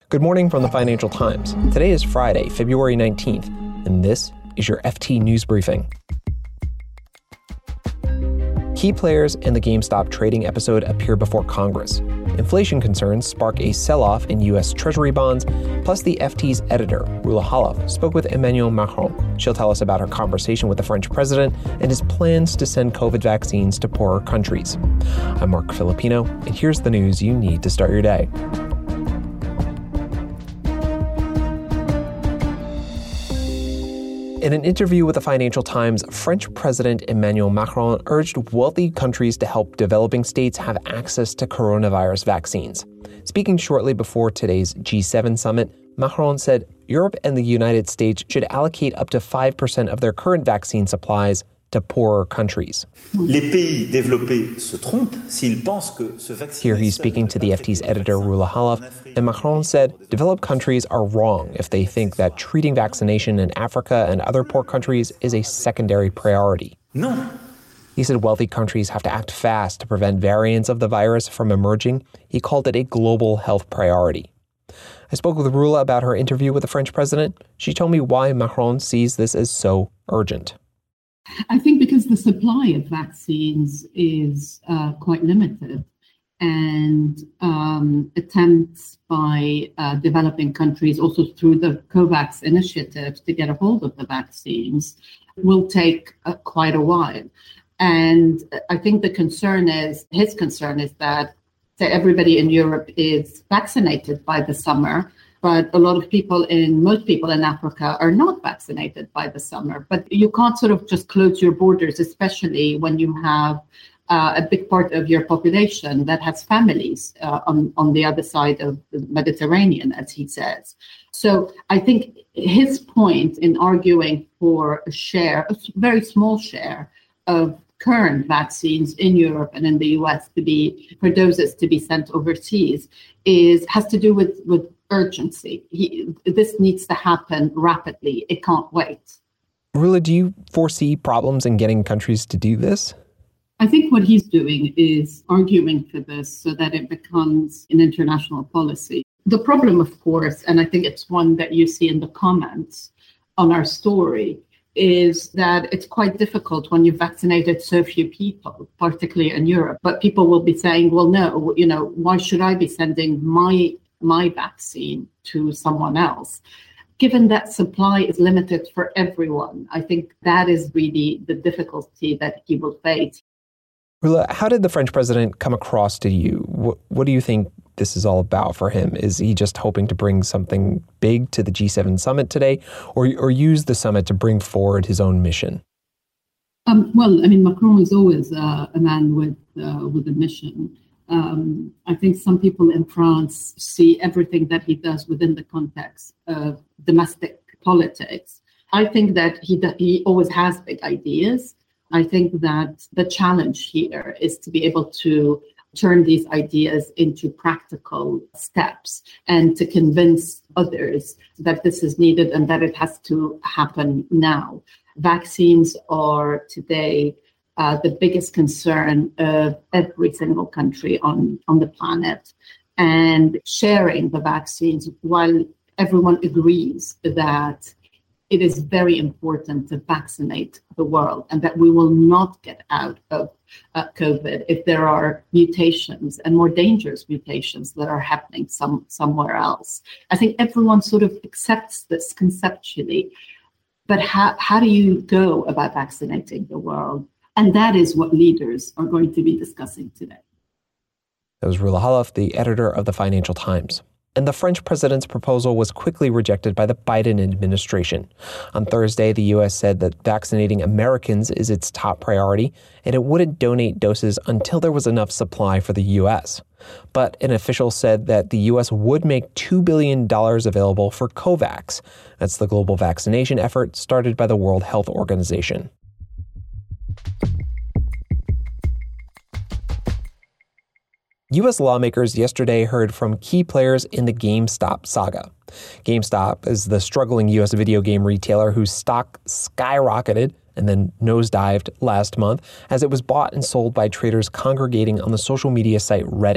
Good morning from the Financial Times. Today is Friday, February 19th, and this is your FT News Briefing. Key players in the GameStop trading episode appear before Congress. Inflation concerns spark a sell-off in U.S. Treasury bonds, plus the FT's editor, Rula Khalaf, spoke with Emmanuel Macron. She'll tell us about her conversation with the French president and his plans to send COVID vaccines to poorer countries. I'm Mark Filipino, and here's the news you need to start your day. In an interview with the Financial Times, French President Emmanuel Macron urged wealthy countries to help developing states have access to coronavirus vaccines. Speaking shortly before today's G7 summit, Macron said Europe and the United States should allocate up to 5% of their current vaccine supplies to poorer countries. Les pays développés se trompent s'ils pensent que ce vaccin. Here he's speaking to the FT's editor, Rula Khalaf, and Macron said developed countries are wrong if they think that treating vaccination in Africa and other poor countries is a secondary priority. No. He said wealthy countries have to act fast to prevent variants of the virus from emerging. He called it a global health priority. I spoke with Rula about her interview with the French president. She told me why Macron sees this as so urgent. I think because the supply of vaccines is quite limited, and attempts by developing countries, also through the COVAX initiative, to get a hold of the vaccines will take quite a while. And I think his concern is that, say, everybody in Europe is vaccinated by the summer, but most people in Africa are not vaccinated by the summer. But you can't sort of just close your borders, especially when you have a big part of your population that has families on the other side of the Mediterranean, as he says. So I think his point in arguing for a very small share of current vaccines in Europe and in the US for doses to be sent overseas has to do with urgency. This needs to happen rapidly. It can't wait. Rula, do you foresee problems in getting countries to do this? I think what he's doing is arguing for this so that it becomes an international policy. The problem, of course, and I think it's one that you see in the comments on our story, is that it's quite difficult when you've vaccinated so few people, particularly in Europe. But people will be saying, well, no, why should I be sending my vaccine to someone else? Given that supply is limited for everyone, I think that is really the difficulty that he will face. Rula, how did the French president come across to you? What do you think this is all about for him? Is he just hoping to bring something big to the G7 summit today, or use the summit to bring forward his own mission? Macron is always a man with a mission. I think some people in France see everything that he does within the context of domestic politics. I think that he always has big ideas. I think that the challenge here is to be able to turn these ideas into practical steps and to convince others that this is needed and that it has to happen now. Vaccines are today the biggest concern of every single country on the planet. And sharing the vaccines, while everyone agrees that it is very important to vaccinate the world and that we will not get out of COVID if there are mutations and more dangerous mutations that are happening somewhere else. I think everyone sort of accepts this conceptually. But how do you go about vaccinating the world? And that is what leaders are going to be discussing today. That was Rula Khalaf, the editor of the Financial Times. And the French president's proposal was quickly rejected by the Biden administration. On Thursday, the U.S. said that vaccinating Americans is its top priority, and it wouldn't donate doses until there was enough supply for the U.S. But an official said that the U.S. would make $2 billion available for COVAX. That's the global vaccination effort started by the World Health Organization. U.S. lawmakers yesterday heard from key players in the GameStop saga. GameStop is the struggling U.S. video game retailer whose stock skyrocketed and then nosedived last month as it was bought and sold by traders congregating on the social media site Reddit.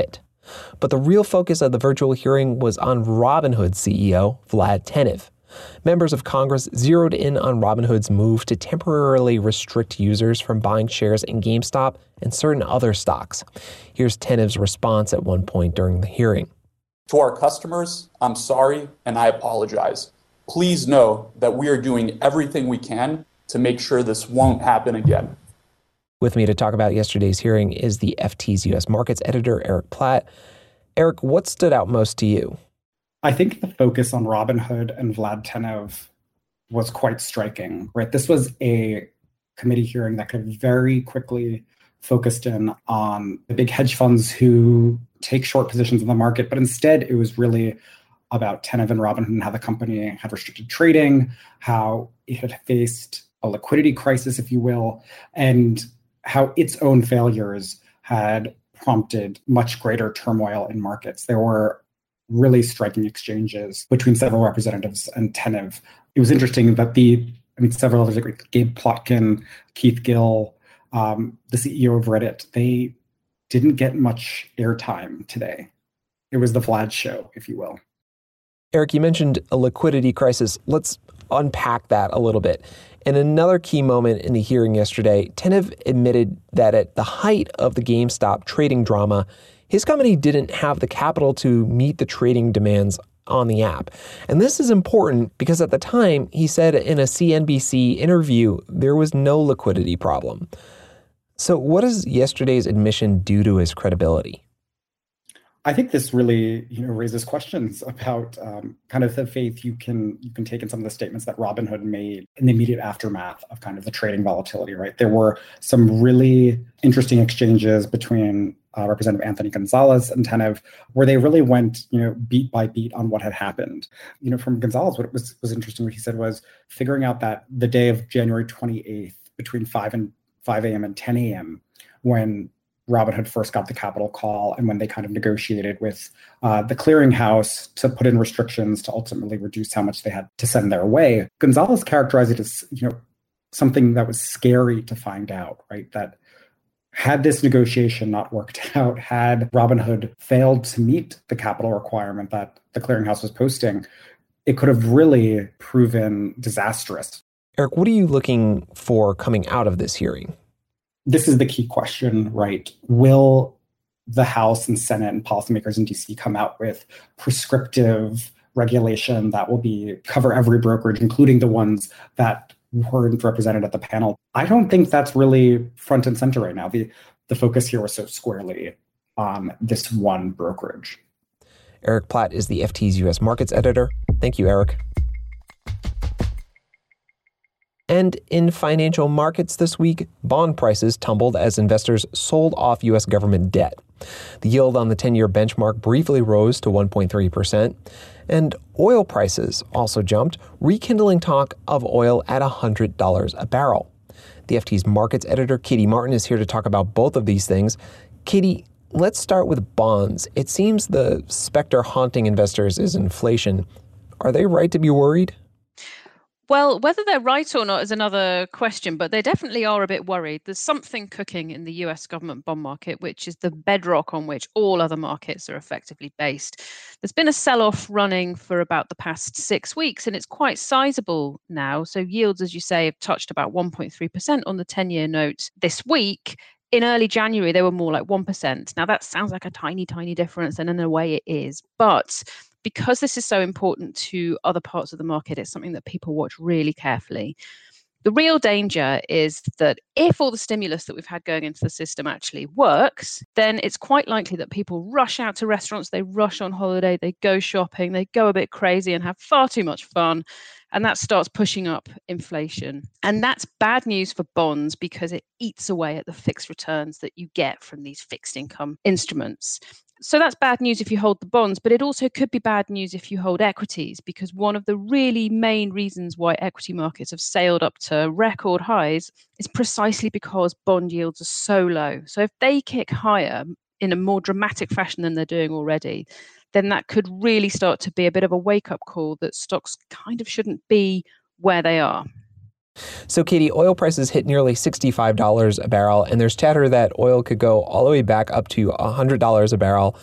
But the real focus of the virtual hearing was on Robinhood CEO Vlad Tenev. Members of Congress zeroed in on Robinhood's move to temporarily restrict users from buying shares in GameStop and certain other stocks. Here's Tenev's response at one point during the hearing. To our customers, I'm sorry and I apologize. Please know that we are doing everything we can to make sure this won't happen again. With me to talk about yesterday's hearing is the FT's U.S. Markets editor, Eric Platt. Eric, what stood out most to you? I think the focus on Robinhood and Vlad Tenev was quite striking, right? This was a committee hearing that could have very quickly focused in on the big hedge funds who take short positions in the market, but instead it was really about Tenev and Robinhood and how the company had restricted trading, how it had faced a liquidity crisis, if you will, and how its own failures had prompted much greater turmoil in markets. There were really striking exchanges between several representatives and Tenev. It was interesting that several others, like Gabe Plotkin, Keith Gill, the CEO of Reddit, they didn't get much airtime today. It was the Vlad show, if you will. Eric, you mentioned a liquidity crisis. Let's unpack that a little bit. In another key moment in the hearing yesterday, Tenev admitted that at the height of the GameStop trading drama, his company didn't have the capital to meet the trading demands on the app. And this is important because at the time, he said in a CNBC interview, there was no liquidity problem. So what does yesterday's admission do to his credibility? I think this really, raises questions about kind of the faith you can take in some of the statements that Robinhood made in the immediate aftermath of kind of the trading volatility, right? There were some really interesting exchanges between Representative Anthony Gonzalez and Tenev, where they really went, beat by beat on what had happened. From Gonzalez, what was interesting, what he said was figuring out that the day of January 28th between 5 a.m. and 10 a.m. when Robinhood first got the capital call and when they kind of negotiated with the clearinghouse to put in restrictions to ultimately reduce how much they had to send their way. Gonzalez characterized it as, something that was scary to find out, right? That had this negotiation not worked out, had Robinhood failed to meet the capital requirement that the clearinghouse was posting, it could have really proven disastrous. Eric, what are you looking for coming out of this hearing? This is the key question, right? Will the House and Senate and policymakers in DC come out with prescriptive regulation that will cover every brokerage, including the ones that weren't represented at the panel? I don't think that's really front and center right now. The focus here was so squarely on this one brokerage. Eric Platt is the FT's U.S. Markets editor. Thank you, Eric. And in financial markets this week, bond prices tumbled as investors sold off U.S. government debt. The yield on the 10-year benchmark briefly rose to 1.3%, and oil prices also jumped, rekindling talk of oil at $100 a barrel. The FT's markets editor, Katie Martin, is here to talk about both of these things. Katie, let's start with bonds. It seems the specter haunting investors is inflation. Are they right to be worried? Well, whether they're right or not is another question, but they definitely are a bit worried. There's something cooking in the US government bond market, which is the bedrock on which all other markets are effectively based. There's been a sell-off running for about the past 6 weeks, and it's quite sizable now. So yields, as you say, have touched about 1.3% on the 10-year note this week. In early January, they were more like 1%. Now, that sounds like a tiny, tiny difference, and in a way it is. But because this is so important to other parts of the market, it's something that people watch really carefully. The real danger is that if all the stimulus that we've had going into the system actually works, then it's quite likely that people rush out to restaurants, they rush on holiday, they go shopping, they go a bit crazy and have far too much fun. And that starts pushing up inflation. And that's bad news for bonds because it eats away at the fixed returns that you get from these fixed income instruments. So that's bad news if you hold the bonds, but it also could be bad news if you hold equities, because one of the really main reasons why equity markets have sailed up to record highs is precisely because bond yields are so low. So if they kick higher in a more dramatic fashion than they're doing already, then that could really start to be a bit of a wake-up call that stocks kind of shouldn't be where they are. So, Katie, oil prices hit nearly $65 a barrel, and there's chatter that oil could go all the way back up to $100 a barrel.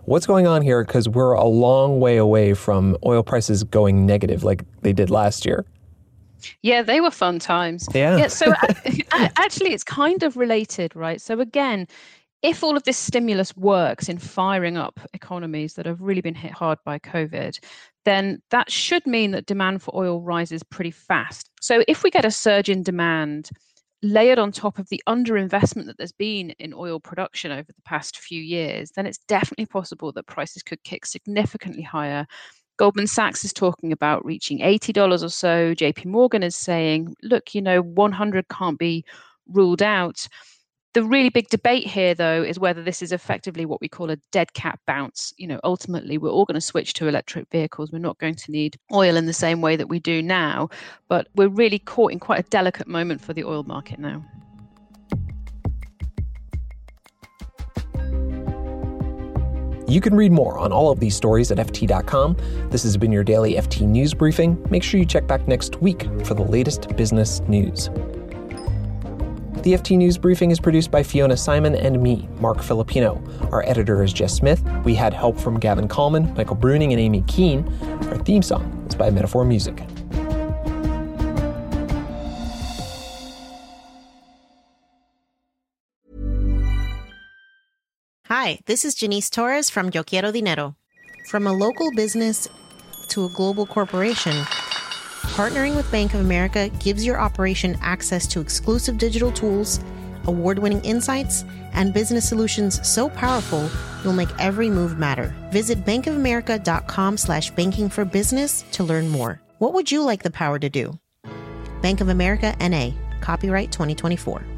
What's going on here? Because we're a long way away from oil prices going negative like they did last year. Yeah, they were fun times. Yeah. So actually, it's kind of related, right? So again, if all of this stimulus works in firing up economies that have really been hit hard by COVID, then that should mean that demand for oil rises pretty fast. So if we get a surge in demand layered on top of the underinvestment that there's been in oil production over the past few years, then it's definitely possible that prices could kick significantly higher. Goldman Sachs is talking about reaching $80 or so. JP Morgan is saying, look, 100 can't be ruled out. The really big debate here, though, is whether this is effectively what we call a dead cat bounce. Ultimately, we're all going to switch to electric vehicles. We're not going to need oil in the same way that we do now. But we're really caught in quite a delicate moment for the oil market now. You can read more on all of these stories at FT.com. This has been your daily FT News Briefing. Make sure you check back next week for the latest business news. The FT News Briefing is produced by Fiona Simon and me, Mark Filipino. Our editor is Jess Smith. We had help from Gavin Coleman, Michael Bruning, and Amy Keene. Our theme song is by Metaphor Music. Hi, this is Janice Torres from Yo Quiero Dinero. From a local business to a global corporation, partnering with Bank of America gives your operation access to exclusive digital tools, award-winning insights, and business solutions so powerful you'll make every move matter. Visit bankofamerica.com/banking for business to learn more. What would you like the power to do? Bank of America, N.A., copyright 2024.